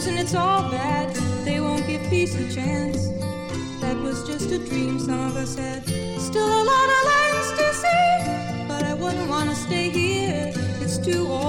Listen, it's all bad. They won't give peace a chance. That was just a dream some of us had. Still a lot of lands to see, but I wouldn't want to stay here. It's too old.